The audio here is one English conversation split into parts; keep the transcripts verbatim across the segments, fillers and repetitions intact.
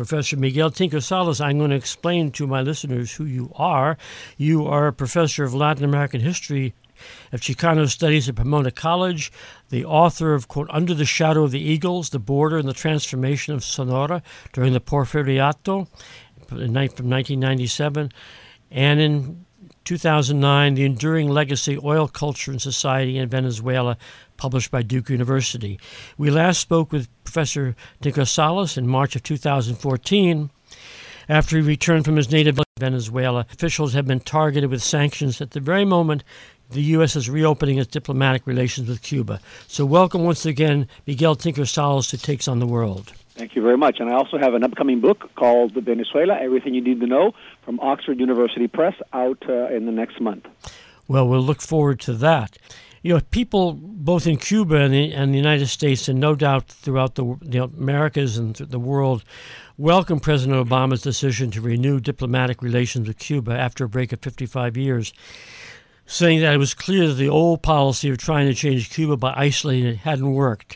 Professor Miguel Tinker Salas. I'm going to explain to my listeners who you are. You are a professor of Latin American history of Chicano Studies at Pomona College, the author of, quote, Under the Shadow of the Eagles, The Border and the Transformation of Sonora during the Porfiriato from nineteen ninety-seven, and in two thousand nine, The Enduring Legacy, Oil Culture and Society in Venezuela, published by Duke University. We last spoke with Professor Tinker Salas in March of two thousand fourteen. After he returned from his native Venezuela, officials have been targeted with sanctions at the very moment the U S is reopening its diplomatic relations with Cuba. So welcome once again, Miguel Tinker Salas, to Takes on the World. Thank you very much. And I also have an upcoming book called Venezuela, Everything You Need to Know, from Oxford University Press, out uh, in the next month. Well, we'll look forward to that. You know, people both in Cuba and the, and the United States, and no doubt throughout the, the Americas and the world, welcome President Obama's decision to renew diplomatic relations with Cuba after a break of fifty-five years, saying that it was clear that the old policy of trying to change Cuba by isolating it hadn't worked.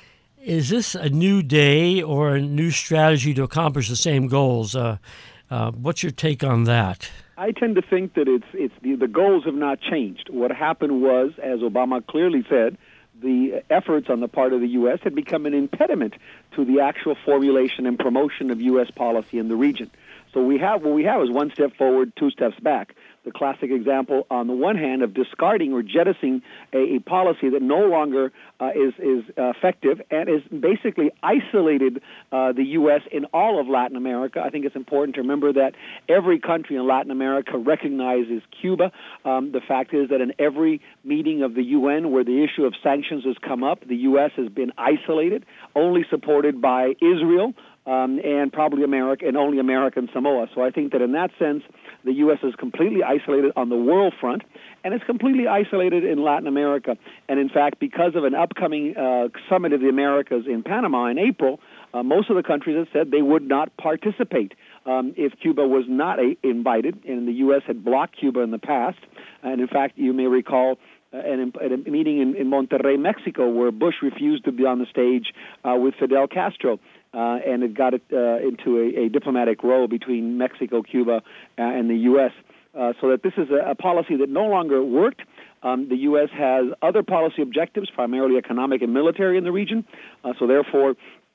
Is this a new day or a new strategy to accomplish the same goals? Uh, uh, what's your take on that? I tend to think that it's it's the, the goals have not changed. What happened was, as Obama clearly said, the efforts on the part of the U S had become an impediment to the actual formulation and promotion of U S policy in the region. So we have what we have is one step forward, two steps back. The classic example, on the one hand, of discarding or jettisoning a, a policy that no longer uh, is is uh, effective and is basically isolated uh, the U S in all of Latin America. I think it's important to remember that every country in Latin America recognizes Cuba. Um, the fact is that in every meeting of the U N where the issue of sanctions has come up, the U S has been isolated, only supported by Israel, Um, and probably America, and only America and Samoa. So I think that in that sense, the U S is completely isolated on the world front, and it's completely isolated in Latin America. And in fact, because of an upcoming uh, Summit of the Americas in Panama in April, uh, most of the countries have said they would not participate um, if Cuba was not a, invited, and the U S had blocked Cuba in the past. And in fact, you may recall uh, an, at a meeting in, in Monterrey, Mexico, where Bush refused to be on the stage uh, with Fidel Castro. Uh, and it got it uh, into a, a diplomatic row between Mexico, Cuba, uh, and the U S. Uh, so that this is a, a policy that no longer worked. Um, the U S has other policy objectives, primarily economic and military in the region. Uh, so therefore,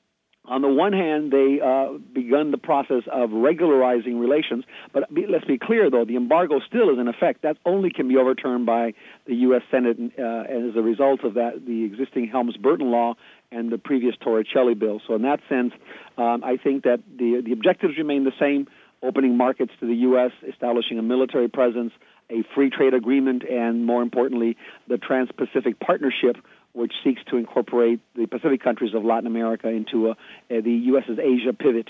on the one hand, they uh, begun the process of regularizing relations. But be, let's be clear, though, the embargo still is in effect. That only can be overturned by the U S Senate, uh, and as a result of that, the existing Helms-Burton law and the previous Torricelli bill. So in that sense, um, I think that the the objectives remain the same: opening markets to the U S, establishing a military presence, a free trade agreement, and more importantly, the Trans-Pacific Partnership, which seeks to incorporate the Pacific countries of Latin America into a, a, the U S's Asia pivot.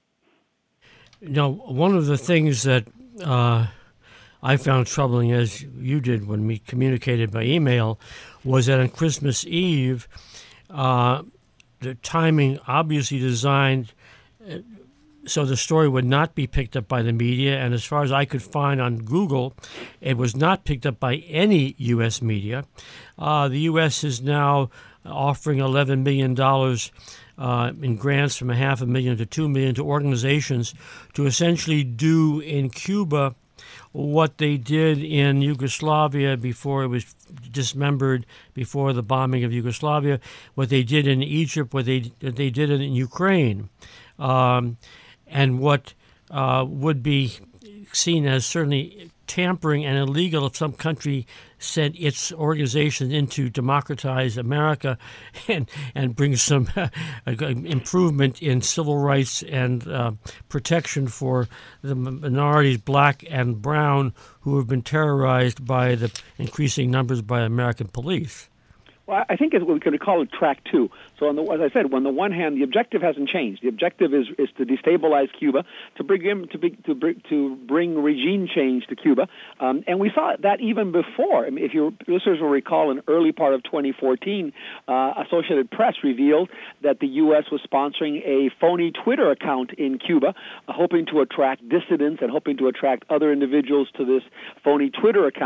Now, one of the things that uh, I found troubling, as you did when we communicated by email, was that on Christmas Eve, uh, the timing obviously designed uh, so the story would not be picked up by the media, and as far as I could find on Google, it was not picked up by any U S media. Uh, the U S is now offering eleven million dollars uh, in grants, from a half a million to two million, to organizations to essentially do in Cuba what they did in Yugoslavia before it was dismembered, before the bombing of Yugoslavia, what they did in Egypt, what they, they did in Ukraine. Um, and what uh, would be seen as certainly tampering and illegal if some country sent its organization in to democratize America and and bring some uh, improvement in civil rights and uh, protection for the minorities, black and brown, who have been terrorized by the increasing numbers by American police. Well, I think we could call it track two. So, on the, as I said, on the one hand, the objective hasn't changed. The objective is, is to destabilize Cuba, to bring him to be, to bring to bring regime change to Cuba, um, and we saw that even before. I mean, if your listeners will recall, in early part of twenty fourteen, uh, Associated Press revealed that the U S was sponsoring a phony Twitter account in Cuba, uh, hoping to attract dissidents and hoping to attract other individuals to this phony Twitter account.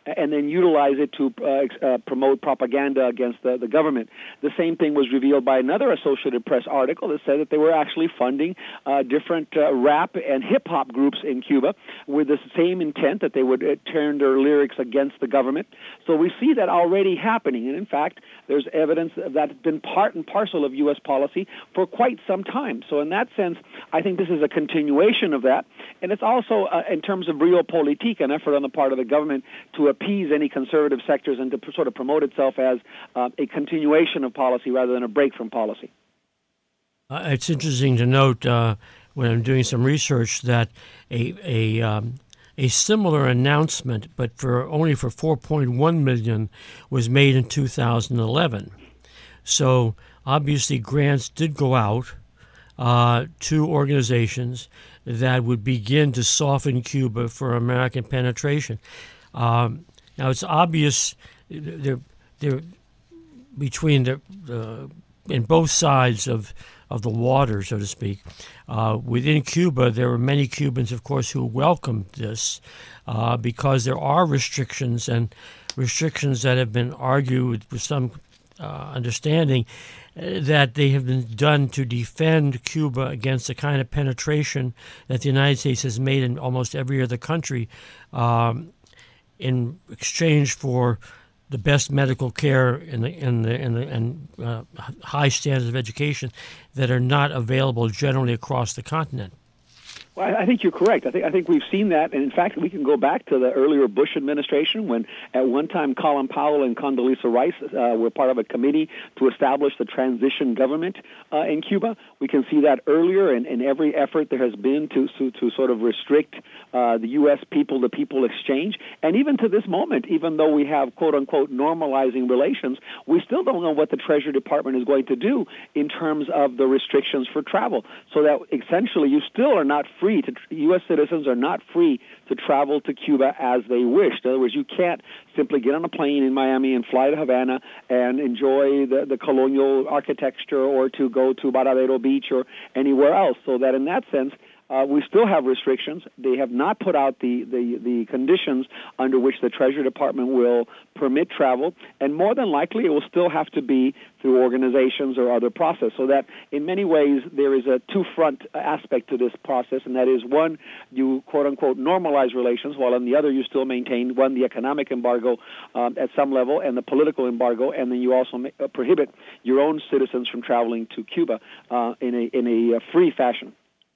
and then utilize it to uh, uh, promote propaganda against the, the government. The same thing was revealed by another Associated Press article that said that they were actually funding uh, different uh, rap and hip-hop groups in Cuba with the same intent that they would uh, turn their lyrics against the government. So we see that already happening, and in fact, there's evidence that's been part and parcel of U S policy for quite some time. So in that sense, I think this is a continuation of that, and it's also, uh, in terms of realpolitik, an effort on the part of the government to appease any conservative sectors and to pr- sort of promote itself as uh, a continuation of policy rather than a break from policy. Uh, it's interesting to note uh, when I'm doing some research that a a um, a similar announcement, but for only for four point one million, was made in two thousand eleven. So obviously, grants did go out uh, to organizations that would begin to soften Cuba for American penetration. Um, now it's obvious they're, they're between the, the in both sides of of the water, so to speak. Uh, within Cuba, there were many Cubans, of course, who welcomed this uh, because there are restrictions and restrictions that have been argued with some uh, understanding uh, that they have been done to defend Cuba against the kind of penetration that the United States has made in almost every other country um, in exchange for the best medical care and the, and the, and, the, and uh, high standards of education that are not available generally across the continent. Well, I think you're correct. I think I think we've seen that, and in fact, we can go back to the earlier Bush administration when, at one time, Colin Powell and Condoleezza Rice uh, were part of a committee to establish the transition government uh, in Cuba. We can see that earlier, and, and every effort there has been to to, to sort of restrict uh, the U S people-to-people exchange. And even to this moment, even though we have quote-unquote normalizing relations, we still don't know what the Treasury Department is going to do in terms of the restrictions for travel. So that essentially you still are not free. To, U S citizens are not free to travel to Cuba as they wish. In other words, you can't simply get on a plane in Miami and fly to Havana and enjoy the, the colonial architecture or to go to Varadero Beach or anywhere else. So that in that sense, Uh, we still have restrictions. They have not put out the, the, the conditions under which the Treasury Department will permit travel, and more than likely it will still have to be through organizations or other process, so that in many ways there is a two-front aspect to this process, and that is, one, you quote-unquote normalize relations, while on the other you still maintain, one, the economic embargo um, at some level and the political embargo, and then you also ma- uh, prohibit your own citizens from traveling to Cuba uh, in a, in a uh, free fashion.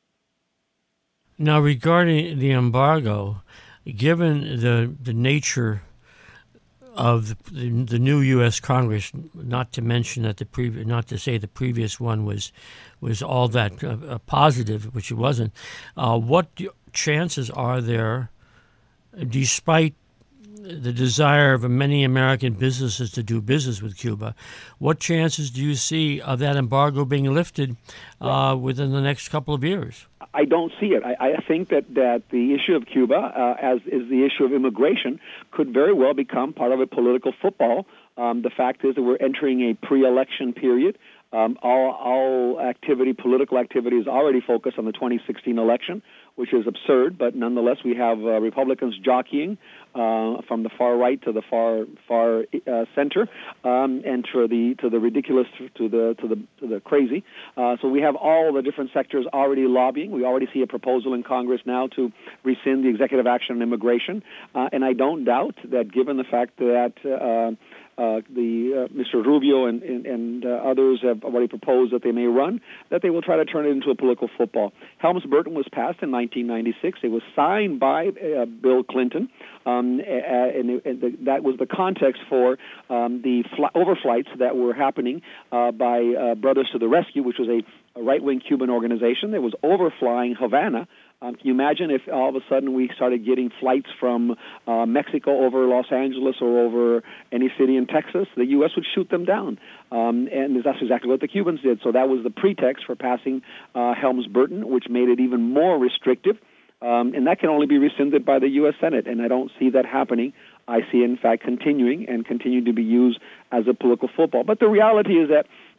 Now, regarding the embargo, given the the nature of the, the new U S Congress, not to mention that the previous, not to say the previous one was was all that uh, positive, which it wasn't. Uh, what chances are there, despite the desire of many American businesses to do business with Cuba, what chances do you see of that embargo being lifted uh, within the next couple of years? I don't see it. I, I think that, that the issue of Cuba, uh, as is the issue of immigration, could very well become part of a political football. Um, the fact is that we're entering a pre-election period. Um, all, all activity, political activity, is already focused on the twenty sixteen election, which is absurd, but nonetheless we have uh, Republicans jockeying uh, from the far right to the far far uh, center, um, and to the to the ridiculous to the to the to the crazy. Uh, so we have all the different sectors already lobbying. We already see a proposal in Congress now to rescind the executive action on immigration, uh, and I don't doubt that, given the fact that uh, Uh, the uh, Mister Rubio and, and, and uh, others have already proposed that they may run, that they will try to turn it into a political football. Helms-Burton was passed in nineteen ninety-six. It was signed by uh, Bill Clinton, um, and, and the, that was the context for um, the fl- overflights that were happening uh, by uh, Brothers to the Rescue, which was a, a right-wing Cuban organization that was overflying Havana. Um, can you imagine if all of a sudden we started getting flights from uh, Mexico over Los Angeles or over any city in Texas? The U S would shoot them down. Um, and that's exactly what the Cubans did. So that was the pretext for passing uh, Helms-Burton, which made it even more restrictive. Um, and that can only be rescinded by the U S Senate, and I don't see that happening. I see it, in fact, continuing and continuing to be used as a political football. But the reality is that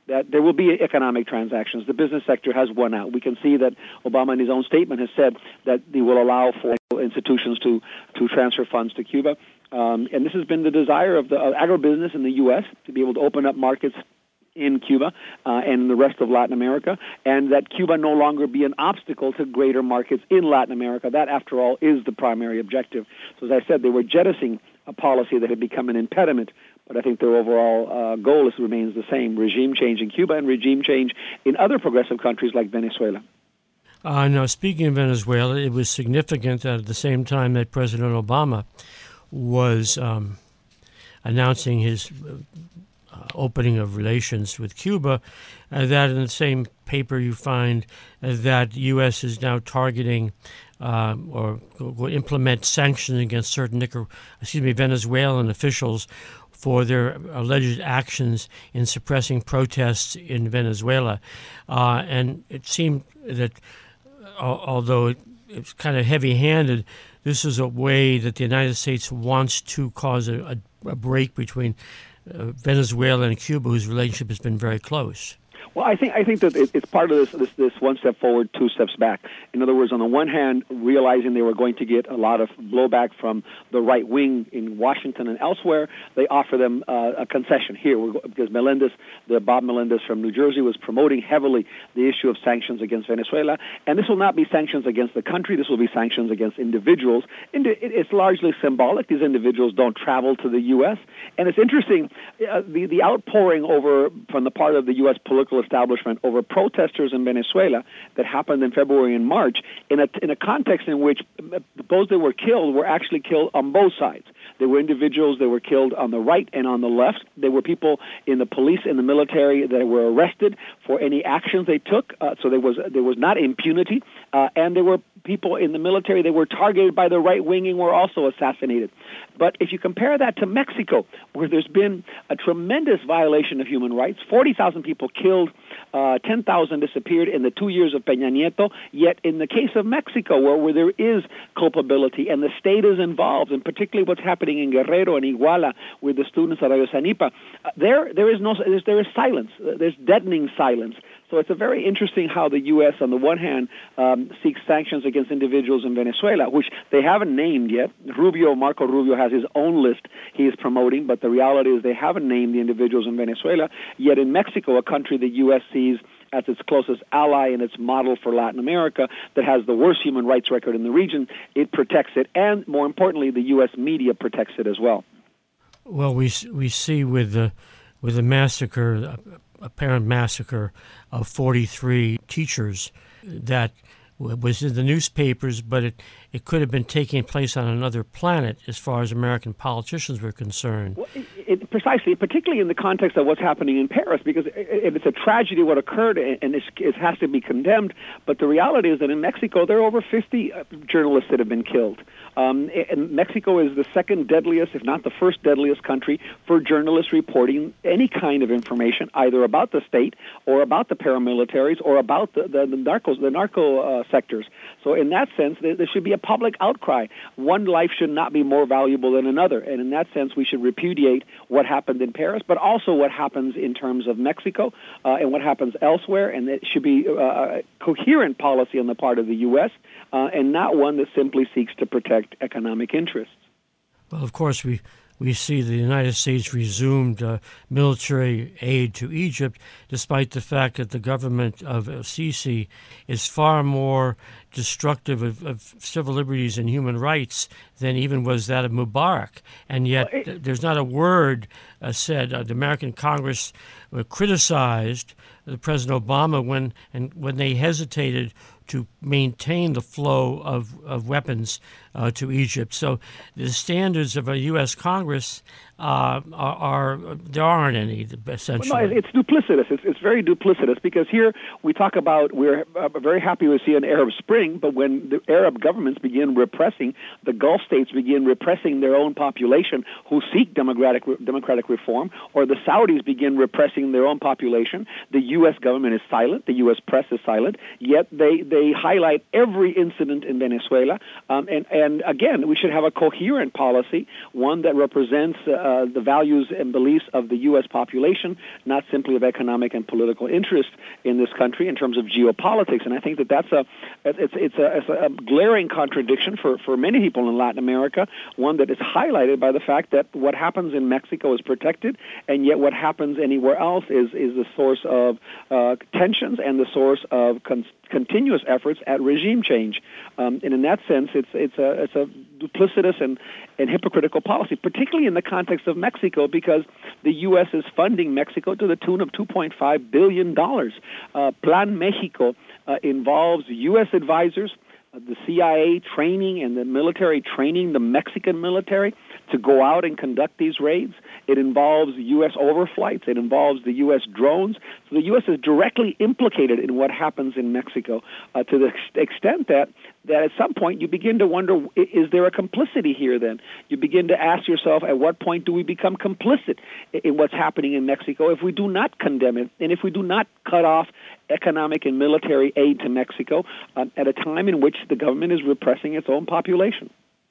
that there will be economic transactions. The business sector has won out. We can see that Obama in his own statement has said that he will allow for institutions to, to transfer funds to Cuba. Um, and this has been the desire of the of agribusiness in the U S to be able to open up markets in Cuba uh, and in the rest of Latin America, and that Cuba no longer be an obstacle to greater markets in Latin America. That, after all, is the primary objective. So as I said, they were jettisoning a policy that had become an impediment, but I think their overall uh, goal is, remains the same: regime change in Cuba and regime change in other progressive countries like Venezuela. Uh, now, speaking of Venezuela, it was significant that at the same time that President Obama was um, announcing his uh, opening of relations with Cuba, uh, that in the same paper you find uh, that the U S is now targeting uh, or will implement sanctions against certain Nicar- excuse me, Venezuelan officials for their alleged actions in suppressing protests in Venezuela. Uh, and it seemed that although it, it's kind of heavy-handed, this is a way that the United States wants to cause a, a, a break between uh, Venezuela and Cuba, whose relationship has been very close. Well, I think I think that it's part of this, this this one step forward, two steps back. In other words, on the one hand, realizing they were going to get a lot of blowback from the right wing in Washington and elsewhere, they offer them uh, a concession here, we're, because Melendez, the Bob Melendez from New Jersey, was promoting heavily the issue of sanctions against Venezuela, and this will not be sanctions against the country. This will be sanctions against individuals. And it's largely symbolic. These individuals don't travel to the U S, and it's interesting uh, the the outpouring over from the part of the U S political establishment over protesters in Venezuela that happened in February and March in a, in a context in which those that were killed were actually killed on both sides. There were individuals that were killed on the right and on the left. There were people in the police and the military that were arrested for any actions they took. Uh, so there was there was not impunity, uh, and there were people in the military that were targeted by the right wing and were also assassinated. But if you compare that to Mexico, where there's been a tremendous violation of human rights, forty thousand people killed, uh, ten thousand disappeared in the two years of Peña Nieto, yet in the case of Mexico, where, where there is culpability and the state is involved, and particularly what's happening in Guerrero and Iguala with the students at Ayotzinapa, uh, there, there is no, there is silence. There's deadening silence. So it's a very interesting how the U S, on the one hand, um, seeks sanctions against individuals in Venezuela, which they haven't named yet. Rubio, Marco Rubio, has his own list he is promoting, but the reality is they haven't named the individuals in Venezuela. Yet in Mexico, a country the U S sees as its closest ally and its model for Latin America that has the worst human rights record in the region, it protects it, and more importantly, the U S media protects it as well. Well, we we see with the with the massacre, apparent massacre of forty-three teachers, that was in the newspapers, but it, it could have been taking place on another planet as far as American politicians were concerned. Well, it, it, precisely, particularly in the context of what's happening in Paris, because it, it, it's a tragedy what occurred, and it's, it has to be condemned, but the reality is that in Mexico there are over fifty journalists that have been killed. Um, and Mexico is the second deadliest, if not the first deadliest country for journalists reporting any kind of information, either about the state or about the paramilitaries or about the, the, the narcos, the narco uh, sectors. So in that sense, there, there should be a public outcry. One life should not be more valuable than another. And in that sense, we should repudiate what happened in Paris, but also what happens in terms of Mexico uh, and what happens elsewhere. And it should be uh, a coherent policy on the part of the U S uh, and not one that simply seeks to protect economic interests. Well, of course, we we see the United States resumed uh, military aid to Egypt, despite the fact that the government of Sisi is far more destructive of, of civil liberties and human rights than even was that of Mubarak. And yet well, it, there's not a word uh, said. Uh, the American Congress uh, criticized uh, President Obama when and when they hesitated to maintain the flow of, of weapons uh, to Egypt. So the standards of a U S Congress uh, are, are, there aren't any, essentially. Well, no, it's duplicitous. It's, it's very duplicitous because here we talk about, we're uh, very happy to see an Arab Spring, but when the Arab governments begin repressing, the Gulf states begin repressing their own population who seek democratic, democratic reform, or the Saudis begin repressing their own population, the U S government is silent, the U S press is silent, yet they they highlight every incident in Venezuela. Um, and, and again, we should have a coherent policy, one that represents uh, the values and beliefs of the U S population, not simply of economic and political interest in this country in terms of geopolitics. And I think that that's a it's it's a, it's a glaring contradiction for, for many people in Latin America, one that is highlighted by the fact that what happens in Mexico is protected, and yet what happens anywhere else is is the source of uh, tensions and the source of con- continuous efforts at regime change. Um, and in that sense, it's it's a it's a duplicitous and, and hypocritical policy, particularly in the context of Mexico, because the U S is funding Mexico to the tune of two point five billion dollars. Uh, Plan Mexico uh, involves U S advisors, uh, the C I A training and the military training the Mexican military to go out and conduct these raids. It involves U S overflights. It involves the U S drones. So the U S is directly implicated in what happens in Mexico uh, to the ex- extent that, that at some point you begin to wonder, is there a complicity here then? You begin to ask yourself, at what point do we become complicit in what's happening in Mexico if we do not condemn it and if we do not cut off economic and military aid to Mexico uh, at a time in which the government is repressing its own population?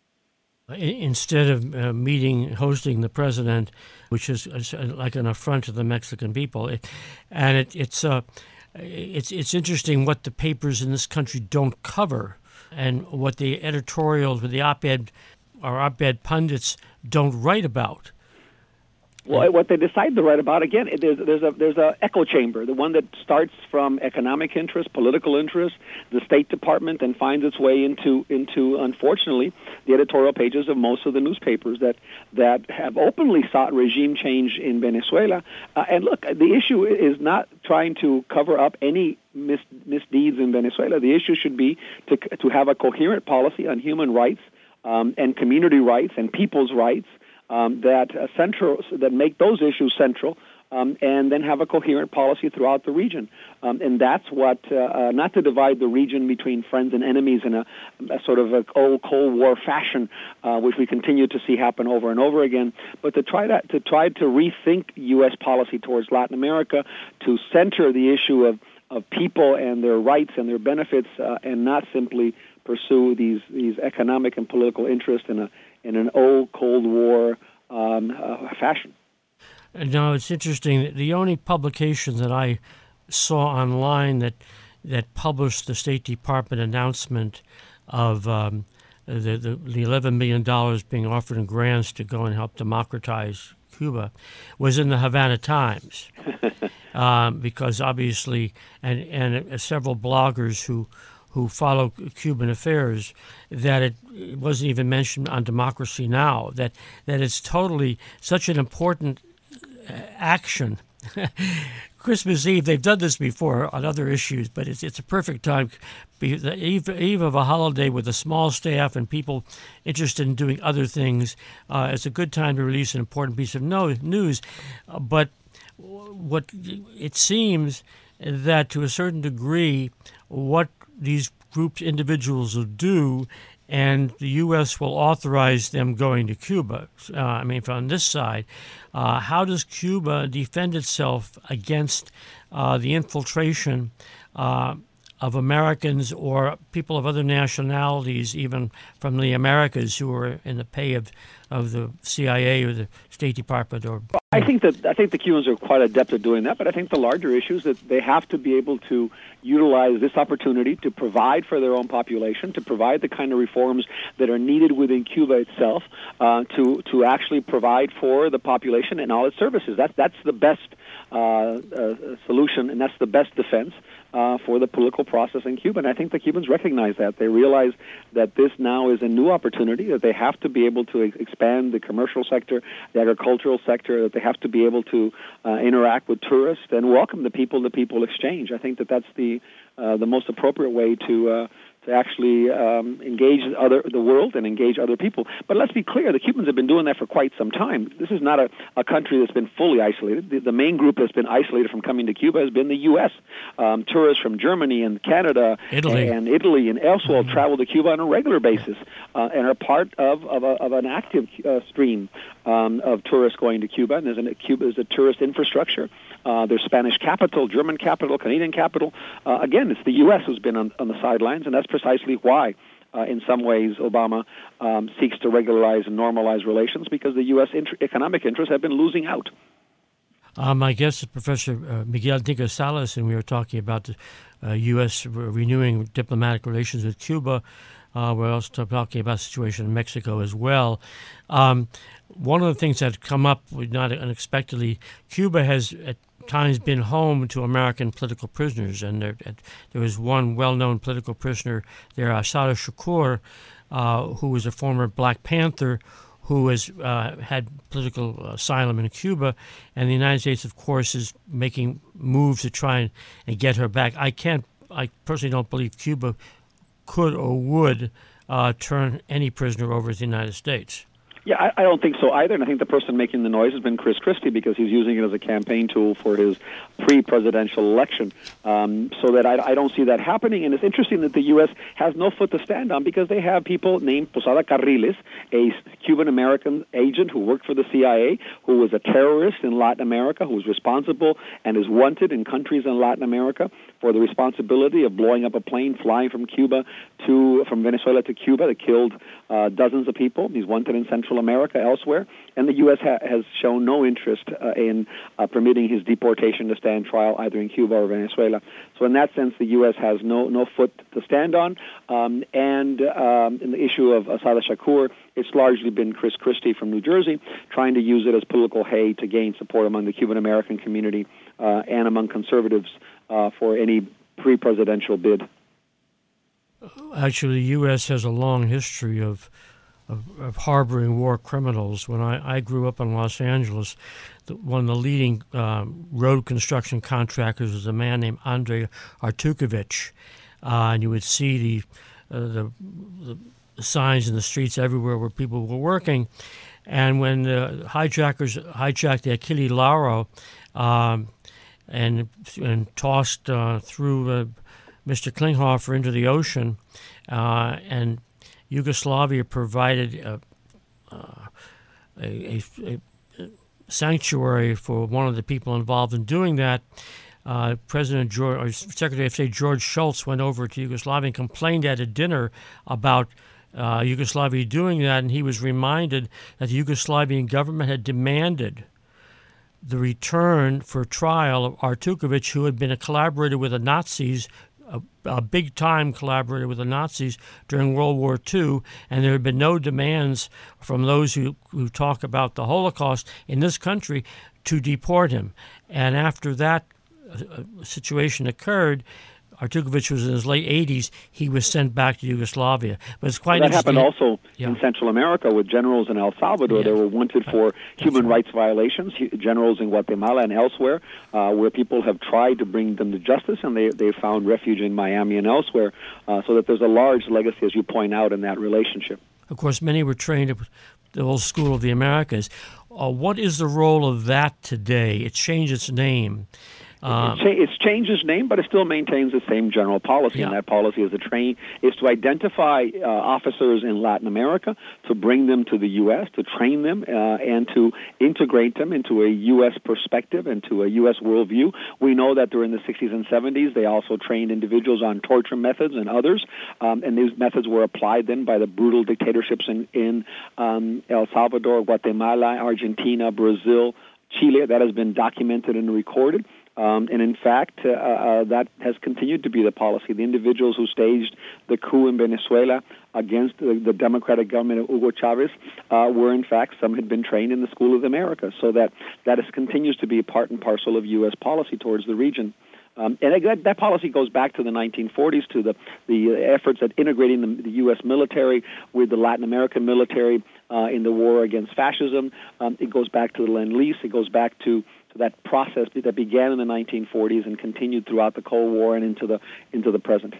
Instead of uh, meeting, hosting the president, which is, is like an affront to the Mexican people, it, and it, it's uh, it's it's interesting what the papers in this country don't cover, and what the editorials, with the op-ed or op-ed pundits don't write about. Well, what they decide to write about, again, there's, there's a there's a echo chamber, the one that starts from economic interest, political interest, the State Department, and finds its way into, into unfortunately, the editorial pages of most of the newspapers that, that have openly sought regime change in Venezuela. Uh, and look, the issue is not trying to cover up any mis- misdeeds in Venezuela. The issue should be to, to have a coherent policy on human rights um, and community rights and people's rights, Um, that uh, central, that make those issues central, um, and then have a coherent policy throughout the region. Um, and that's what, uh, uh, not to divide the region between friends and enemies in a, a sort of a old Cold War fashion, uh, which we continue to see happen over and over again, but to try to, to try to rethink U S policy towards Latin America, to center the issue of, of people and their rights and their benefits, uh, and not simply pursue these these economic and political interests in a in an old Cold War um, uh, fashion. Now, it's interesting that the only publication that I saw online that that published the State Department announcement of um, the, the the eleven million dollars being offered in grants to go and help democratize Cuba was in the Havana Times, um, because obviously, and and uh, several bloggers who. who follow Cuban affairs, that it wasn't even mentioned on Democracy Now!, that that it's totally such an important action. Christmas Eve, they've done this before on other issues, but it's it's a perfect time. The eve, eve of a holiday with a small staff and people interested in doing other things, uh, it's a good time to release an important piece of no, news. Uh, but what it seems that to a certain degree, what these groups, individuals will do, and the U S will authorize them going to Cuba. Uh, I mean, from this side, uh, how does Cuba defend itself against uh, the infiltration uh, of Americans or people of other nationalities, even from the Americas, who are in the pay of, of the C I A or the State Department? Or I think that I think the Cubans are quite adept at doing that, but I think the larger issue is that they have to be able to utilize this opportunity to provide for their own population, to provide the kind of reforms that are needed within Cuba itself, uh, to to actually provide for the population and all its services. That's that's the best uh, uh, solution, and that's the best defense uh, for the political process in Cuba. And I think the Cubans recognize that. They realize that this now is a new opportunity, that they have to be able to expand the commercial sector, the agricultural sector, that they have to be able to uh, interact with tourists and welcome the people-to-people exchange. I think that that's the uh, the most appropriate way to uh, to actually um, engage other the world and engage other people. But let's be clear, the Cubans have been doing that for quite some time. This is not a, a country that's been fully isolated. The, the main group that's been isolated from coming to Cuba has been the U S Um, tourists from Germany and Canada Italy. and Italy and elsewhere mm-hmm. travel to Cuba on a regular basis uh, and are part of, of, a, of an active uh, stream um, of tourists going to Cuba. And there's an, Cuba is a tourist infrastructure uh, their Spanish capital, German capital, Canadian capital. Uh, again, it's the U S who's been on, on the sidelines, and that's precisely why, uh, in some ways, Obama um, seeks to regularize and normalize relations, because the U S int- economic interests have been losing out. Um, my guest is Professor uh, Miguel Tinca Salas, and we were talking about the uh, U S re- renewing diplomatic relations with Cuba. Uh, we're also talking about the situation in Mexico as well. Um, one of the things that come up, not unexpectedly, Cuba has at times been home to American political prisoners, and there, there was one well-known political prisoner there, Assata Shakur, uh, who was a former Black Panther, who has uh, had political asylum in Cuba, and the United States, of course, is making moves to try and, and get her back. I can't, I personally don't believe Cuba could or would uh, turn any prisoner over to the United States. Yeah, I, I don't think so either, and I think the person making the noise has been Chris Christie, because he's using it as a campaign tool for his pre-presidential election, um, so that I, I don't see that happening. And it's interesting that the U S has no foot to stand on, because they have people named Posada Carriles, a Cuban-American agent who worked for the C I A, who was a terrorist in Latin America, who was responsible and is wanted in countries in Latin America for the responsibility of blowing up a plane flying from Cuba to from Venezuela to Cuba that killed uh, dozens of people. He's wanted in Central America, elsewhere, and the U S ha- has shown no interest uh, in uh, permitting his deportation to stand trial either in Cuba or Venezuela. So in that sense, the U S has no no foot to stand on. Um, and um, in the issue of Assata Shakur, it's largely been Chris Christie from New Jersey trying to use it as political hay to gain support among the Cuban-American community uh, and among conservatives uh, for any pre-presidential bid. Actually, the U S has a long history of Of, of harboring war criminals. When I, I grew up in Los Angeles, the, one of the leading um, road construction contractors was a man named Andrei Artukovich, uh, and you would see the, uh, the the signs in the streets everywhere where people were working. And when the hijackers hijacked the Achille Lauro um, and and tossed uh, through uh, Mister Klinghoffer into the ocean, uh, and Yugoslavia provided a, uh, a, a, a sanctuary for one of the people involved in doing that. Uh, President George, or Secretary of State George Shultz went over to Yugoslavia and complained at a dinner about uh, Yugoslavia doing that, and he was reminded that the Yugoslavian government had demanded the return for trial of Artukovich, who had been a collaborator with the Nazis, a, a big-time collaborator with the Nazis during World War Two, and there had been no demands from those who, who talk about the Holocaust in this country to deport him. And after that uh, situation occurred, Artukovich was in his late eighties. He was sent back to Yugoslavia. But it's quite well, that interesting. happened also yeah. in Central America with generals in El Salvador. Yeah. They were wanted for That's human right. rights violations, generals in Guatemala and elsewhere, uh, where people have tried to bring them to justice, and they they found refuge in Miami and elsewhere, uh, so that there's a large legacy, as you point out, in that relationship. Of course, many were trained at the old School of the Americas. Uh, what is the role of that today? It changed its name. Um, It's, cha- it's changed its name, but it still maintains the same general policy, Yeah. and that policy is to train is to identify uh, officers in Latin America, to bring them to the U S, to train them, uh, and to integrate them into a U S perspective, into a U S worldview. We know that during the sixties and seventies, they also trained individuals on torture methods and others, um, and these methods were applied then by the brutal dictatorships in, in um, El Salvador, Guatemala, Argentina, Brazil, Chile. That has been documented and recorded. Um, and in fact, uh, uh, that has continued to be the policy. The individuals who staged the coup in Venezuela against the, the democratic government of Hugo Chavez uh, were, in fact, some had been trained in the School of the Americas. So that, that is, continues to be a part and parcel of U S policy towards the region. Um, and that, that policy goes back to the nineteen forties, to the, the efforts at integrating the, the U S military with the Latin American military uh, in the war against fascism. Um, it goes back to the Lend-Lease. It goes back to, to that process that began in the nineteen forties and continued throughout the Cold War and into the into the present.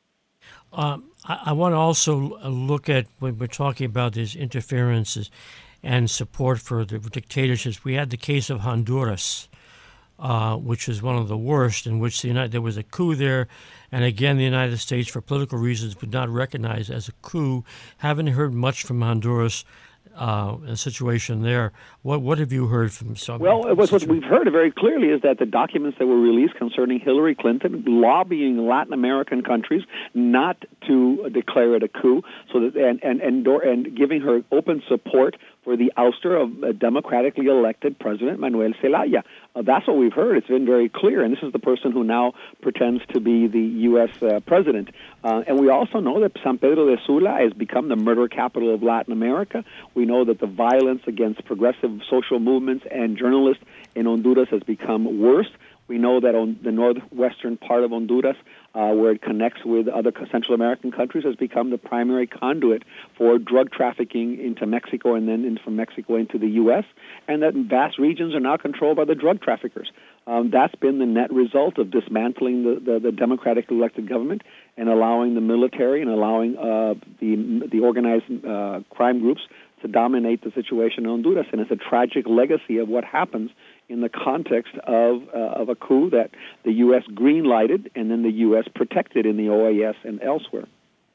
Um, I, I want to also look at, when we're talking about these interferences and support for the dictatorships, we had the case of Honduras, Uh, which was one of the worst, in which the United, there was a coup there, and again the United States, for political reasons, would not recognize it as a coup. Haven't heard much from Honduras uh, the situation there. What what have you heard from some? Well, what, what we've heard very clearly is that the documents that were released concerning Hillary Clinton lobbying Latin American countries not to declare it a coup, so that and and and, and giving her open support for the ouster of a democratically elected President Manuel Zelaya. Uh, that's what we've heard. It's been very clear, and this is the person who now pretends to be the U S uh, president. Uh, and we also know that San Pedro de Sula has become the murder capital of Latin America. We know that the violence against progressive social movements and journalists in Honduras has become worse. We know that on the northwestern part of Honduras, uh, where it connects with other Central American countries, has become the primary conduit for drug trafficking into Mexico and then in, from Mexico into the U S, and that vast regions are now controlled by the drug traffickers. Um, that's been the net result of dismantling the, the, the democratically elected government and allowing the military and allowing uh, the, the organized uh, crime groups to dominate the situation in Honduras. And it's a tragic legacy of what happens in the context of uh, of a coup that the U S green-lighted and then the U S protected in the O A S and elsewhere.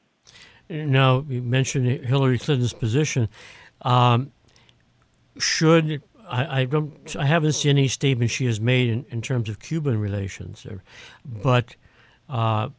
Now, you mentioned Hillary Clinton's position. Um, should I, I don't I haven't seen any statement she has made in, in terms of Cuban relations, or, but uh,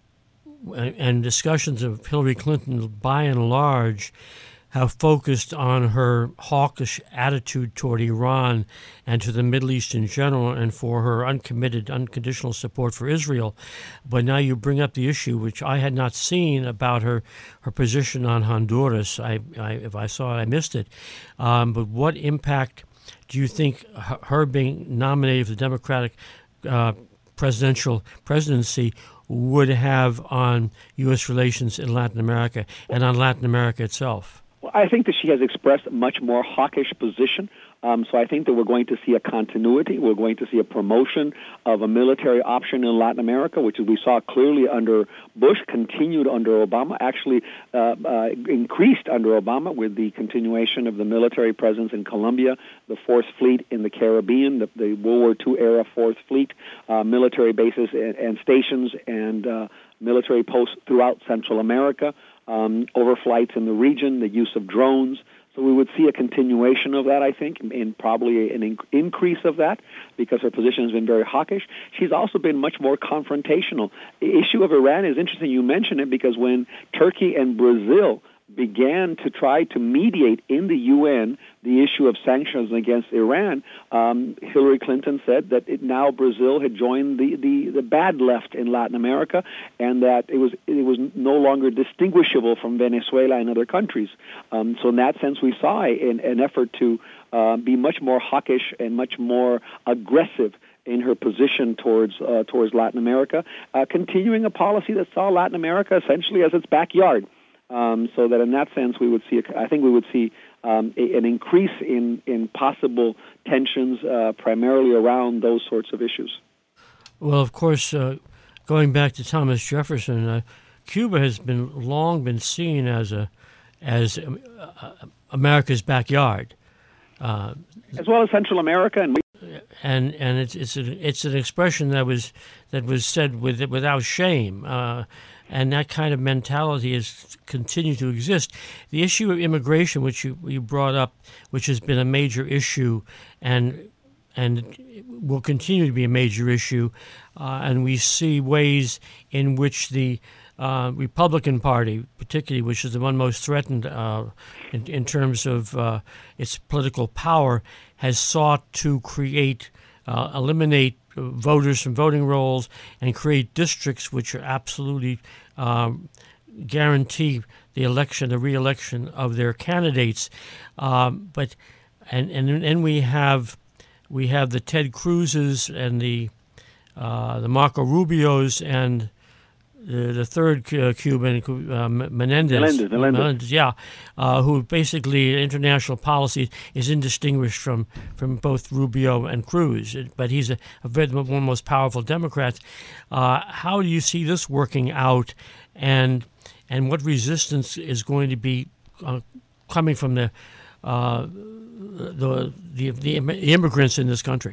and discussions of Hillary Clinton by and large have focused on her hawkish attitude toward Iran and to the Middle East in general, and for her uncommitted, unconditional support for Israel. But now you bring up the issue, which I had not seen, about her, her position on Honduras. I, I, if I saw it, I missed it. Um, but what impact do you think her being nominated for the Democratic uh, presidential presidency would have on U S relations in Latin America and on Latin America itself? Well, I think that she has expressed a much more hawkish position. Um, so I think that we're going to see a continuity. We're going to see a promotion of a military option in Latin America, which we saw clearly under Bush, continued under Obama, actually uh, uh, increased under Obama with the continuation of the military presence in Colombia, the Fourth Fleet in the Caribbean, the, the World War Two era Fourth Fleet, uh, military bases and, and stations and uh, military posts throughout Central America, um, overflights in the region, the use of drones. So we would see a continuation of that, I think, and probably an in- increase of that, because her position has been very hawkish. She's also been much more confrontational. The issue of Iran is interesting. You mentioned it because when Turkey and Brazil began to try to mediate in the U N the issue of sanctions against Iran, um, Hillary Clinton said that it, now Brazil had joined the, the, the bad left in Latin America, and that it was it was no longer distinguishable from Venezuela and other countries. Um, so in that sense, we saw an, an effort to uh, be much more hawkish and much more aggressive in her position towards uh, towards Latin America, uh, continuing a policy that saw Latin America essentially as its backyard. Um, so that in that sense, we would see, a, I think we would see um, a, an increase in, in possible tensions, uh, primarily around those sorts of issues. Well, of course, uh, going back to Thomas Jefferson, uh, Cuba has been long been seen as a as uh, America's backyard, uh, as well as Central America, and and and it's it's an, it's an expression that was that was said with without shame. Uh, And that kind of mentality has continued to exist. The issue of immigration, which you, you brought up, which has been a major issue and and will continue to be a major issue, uh, and we see ways in which the uh, Republican Party, particularly, which is the one most threatened uh, in, in terms of uh, its political power, has sought to create, uh, eliminate voters from voting rolls and create districts which are absolutely um, guarantee the election, the re-election of their candidates. Um, but and and then we have we have the Ted Cruzes and the uh, the Marco Rubios and the, the third uh, Cuban, uh, Menendez, Menendez, Menendez. Menendez, yeah, uh, who basically international policy is indistinguished from, from both Rubio and Cruz, but he's a, a very, one of the most powerful Democrats. Uh, how do you see this working out, and and what resistance is going to be uh, coming from the, uh, the the the immigrants in this country?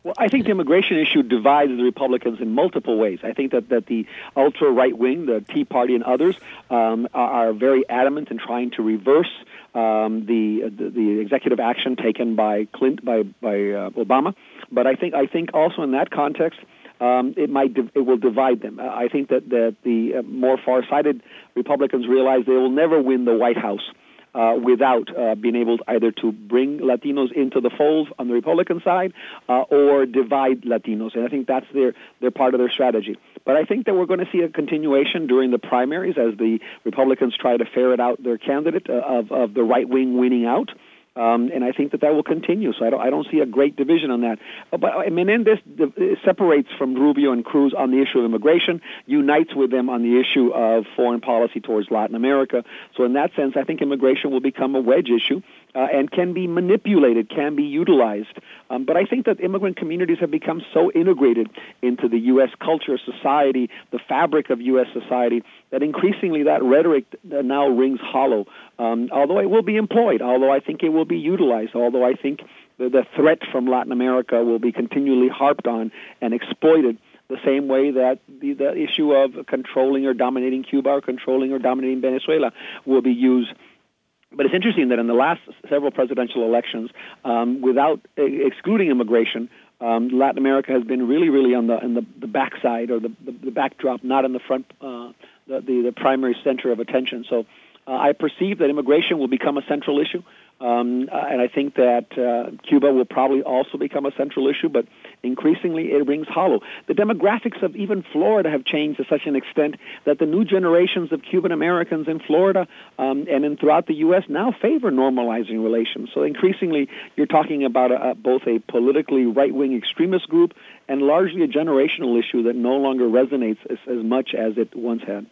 Well, I think the immigration issue divides the Republicans in multiple ways. I think that, that the ultra-right wing, the Tea Party and others, um, are, are very adamant in trying to reverse um, the, the the executive action taken by Clint by by uh, Obama. But I think I think also in that context, um, it might div- it will divide them. Uh, I think that that the uh, more far-sighted Republicans realize they will never win the White House Uh, without uh, being able to either to bring Latinos into the fold on the Republican side uh, or divide Latinos. And I think that's their, their part of their strategy. But I think that we're going to see a continuation during the primaries as the Republicans try to ferret out their candidate uh, of, of the right wing winning out. Um, and I think that that will continue. So I don't, I don't see a great division on that. Uh, but I Menendez separates from Rubio and Cruz on the issue of immigration, unites with them on the issue of foreign policy towards Latin America. So in that sense, I think immigration will become a wedge issue uh, and can be manipulated, can be utilized. Um, but I think that immigrant communities have become so integrated into the U S culture, society, the fabric of U S society, that increasingly that rhetoric now rings hollow. Um, although it will be employed, although I think it will be utilized, although I think the, the threat from Latin America will be continually harped on and exploited the same way that the, the issue of controlling or dominating Cuba or controlling or dominating Venezuela will be used. But it's interesting that in the last several presidential elections, um, without uh, excluding immigration, um, Latin America has been really, really on the in the, the backside or the, the, the backdrop, not in the front, uh, the, the the primary center of attention. So uh, I perceive that immigration will become a central issue. Um, uh, and I think that uh, Cuba will probably also become a central issue, but increasingly it rings hollow. The demographics of even Florida have changed to such an extent that the new generations of Cuban Americans in Florida um, and in throughout the U S now favor normalizing relations. So increasingly you're talking about a, a, both a politically right-wing extremist group and largely a generational issue that no longer resonates as, as much as it once had.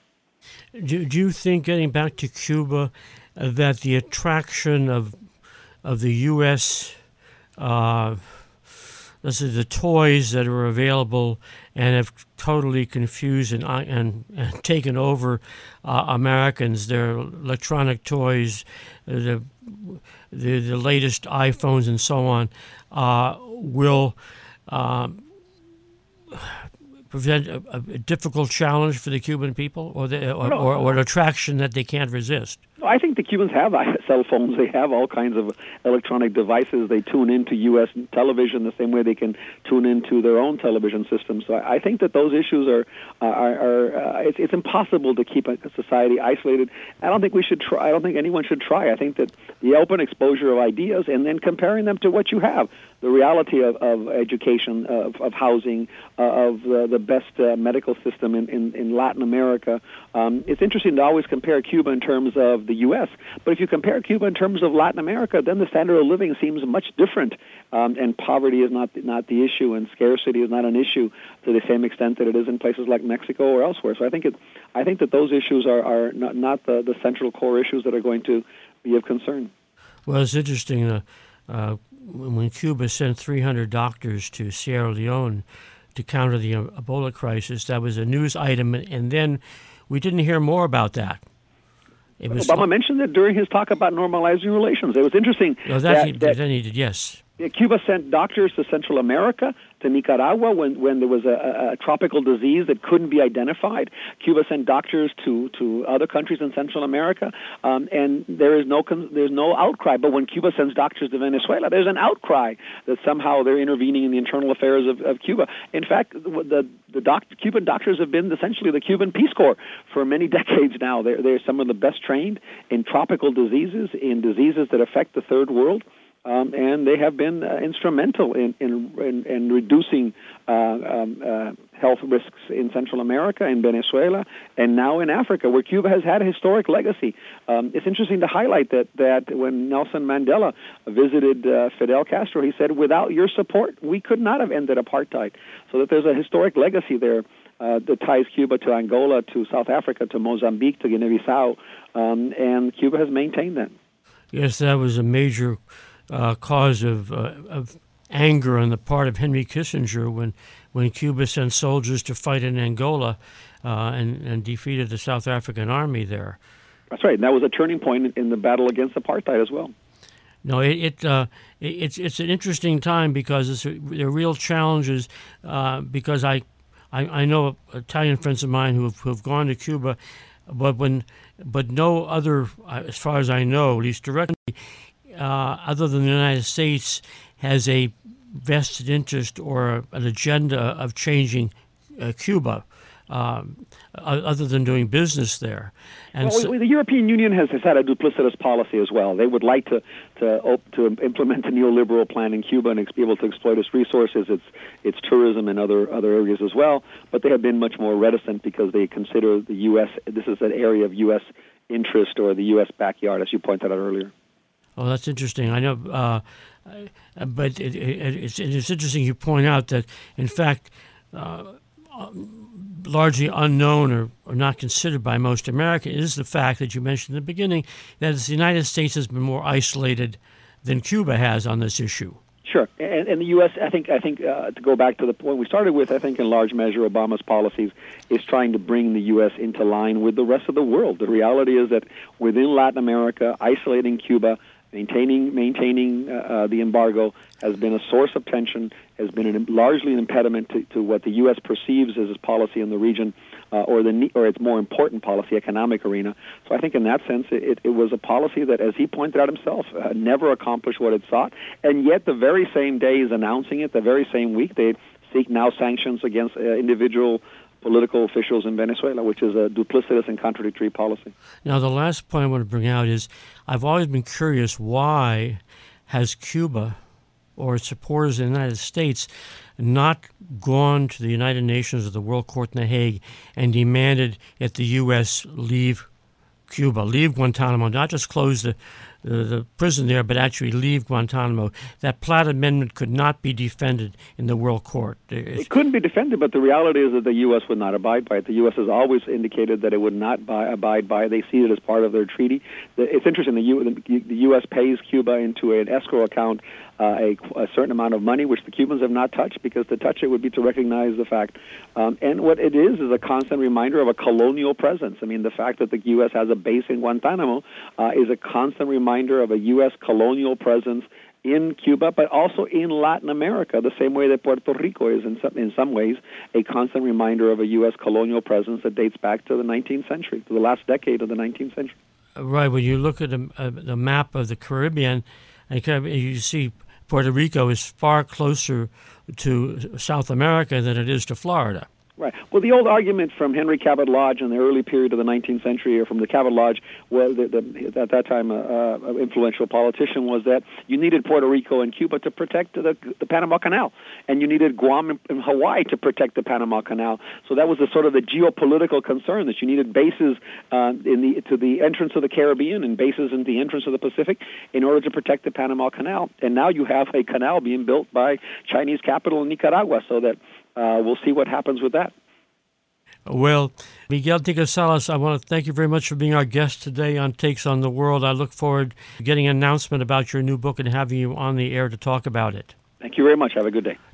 Do, do you think, getting back to Cuba, uh, that the attraction of of the U S, uh, this is the toys that are available and have totally confused and and, and taken over uh, Americans, their electronic toys, the, the the latest iPhones and so on, uh, will um, present a, a difficult challenge for the Cuban people, or, the, or, no. or, or an attraction that they can't resist? I think the Cubans have cell phones. They have all kinds of electronic devices. They tune into U S television the same way they can tune into their own television systems. So I think that those issues are are, are uh, it's, it's impossible to keep a society isolated. I don't think we should try. I don't think anyone should try. I think that the open exposure of ideas and then comparing them to what you have, the reality of, of education, of, of housing, uh, of uh, the best uh, medical system in, in, in Latin America. Um, it's interesting to always compare Cuba in terms of the U S, but if you compare Cuba in terms of Latin America, then the standard of living seems much different, um, and poverty is not not the issue, and scarcity is not an issue to the same extent that it is in places like Mexico or elsewhere. So I think it, I think that those issues are, are not, not the, the central core issues that are going to be of concern. Well, it's interesting. Uh, uh, when Cuba sent three hundred doctors to Sierra Leone to counter the Ebola crisis, that was a news item, and then we didn't hear more about that. It was Obama mentioned it during his talk about normalizing relations. It was interesting. Oh, that, that, he, that then he did, yes. Cuba sent doctors to Central America, to Nicaragua, when, when there was a, a tropical disease that couldn't be identified. Cuba sent doctors to, to other countries in Central America, um, and there is no there's no outcry. But when Cuba sends doctors to Venezuela, there's an outcry that somehow they're intervening in the internal affairs of, of Cuba. In fact, the the doc, Cuban doctors have been essentially the Cuban Peace Corps for many decades now. They're, they're some of the best trained in tropical diseases, in diseases that affect the third world. Um, and they have been uh, instrumental in, in, in, in reducing uh, um, uh, health risks in Central America, in Venezuela, and now in Africa, where Cuba has had a historic legacy. Um, it's interesting to highlight that, that when Nelson Mandela visited uh, Fidel Castro, he said, without your support, we could not have ended apartheid. So that there's a historic legacy there uh, that ties Cuba to Angola, to South Africa, to Mozambique, to Guinea-Bissau, um, and Cuba has maintained that. Yes, that was a major Uh, cause of uh, of anger on the part of Henry Kissinger when when Cuba sent soldiers to fight in Angola uh, and, and defeated the South African army there. That's right. And that was a turning point in, in the battle against apartheid as well. No, it, it uh, it's it's an interesting time because it's a, there are real challenges. Uh, because I, I I know Italian friends of mine who have, who have gone to Cuba, but when but no other, as far as I know, at least directly, uh, other than the United States, has a vested interest or an agenda of changing uh, Cuba. Um, other than doing business there. And well, so, the European Union has, has had a duplicitous policy as well. They would like to to, to implement a neoliberal plan in Cuba and be able to exploit its resources, its its tourism, and other other areas as well. But they have been much more reticent because they consider the U S this is an area of U S interest or the U S backyard, as you pointed out earlier. Oh, that's interesting. I know, uh, but it, it, it's, it's interesting you point out that, in fact, uh, largely unknown or, or not considered by most Americans is the fact that you mentioned in the beginning that the United States has been more isolated than Cuba has on this issue. Sure, and, and the U S, I think, I think uh, to go back to the point we started with, I think in large measure Obama's policies is trying to bring the U S into line with the rest of the world. The reality is that within Latin America, isolating Cuba, maintaining maintaining uh, uh, the embargo has been a source of tension, has been an, largely an impediment to, to what the U S perceives as its policy in the region, uh, or the or its more important policy, economic arena. So I think in that sense, it, it was a policy that, as he pointed out himself, uh, never accomplished what it sought, and yet the very same day he's announcing it, the very same week, they seek now sanctions against uh, individual political officials in Venezuela, which is a duplicitous and contradictory policy. Now, the last point I want to bring out is I've always been curious, why has Cuba or its supporters in the United States not gone to the United Nations or the World Court in The Hague and demanded that the U S leave Cuba, leave Guantanamo, not just close the The, the prison there, but actually leave Guantanamo? That Platt Amendment could not be defended in the World Court. It couldn't be defended, but the reality is that the U S would not abide by it. The U S has always indicated that it would not buy, abide by it. They see it as part of their treaty. It's interesting, the, U, the U S pays Cuba into an escrow account uh, a, a certain amount of money, which the Cubans have not touched, because to touch it would be to recognize the fact. Um, and what it is is a constant reminder of a colonial presence. I mean, the fact that the U S has a base in Guantanamo uh, is a constant reminder of a U S colonial presence in Cuba, but also in Latin America, the same way that Puerto Rico is in some, in some ways a constant reminder of a U S colonial presence that dates back to the nineteenth century, to the last decade of the nineteenth century. Right. When you look at the, uh, the map of the Caribbean, you see Puerto Rico is far closer to South America than it is to Florida. Right. Well, the old argument from Henry Cabot Lodge in the early period of the nineteenth century, or from the Cabot Lodge, well, the, the, at that time, uh, an influential politician, was that you needed Puerto Rico and Cuba to protect the, the Panama Canal, and you needed Guam and Hawaii to protect the Panama Canal. So that was the sort of the geopolitical concern, that you needed bases uh, in the to the entrance of the Caribbean and bases in the entrance of the Pacific in order to protect the Panama Canal. And now you have a canal being built by Chinese capital in Nicaragua, so that Uh, we'll see what happens with that. Well, Miguel Tinca Salas, I want to thank you very much for being our guest today on Takes on the World. I look forward to getting an announcement about your new book and having you on the air to talk about it. Thank you very much. Have a good day.